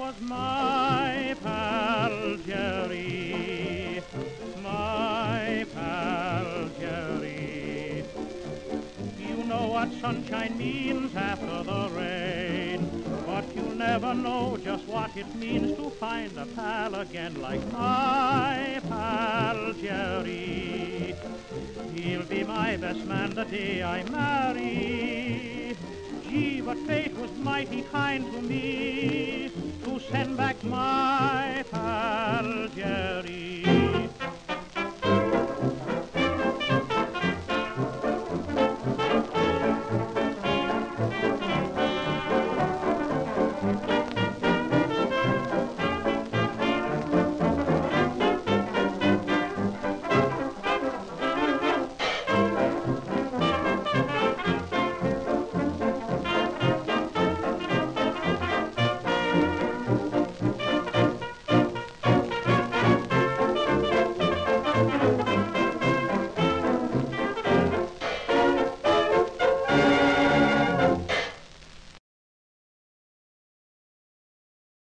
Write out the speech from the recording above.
was my pal Jerry, my pal Jerry. You know what sunshine means after the rain, but you'll never know just what it means to find a pal again like my pal Jerry. He'll be my best man the day I marry. Gee, but fate was mighty kind to me to send back my pal Jerry.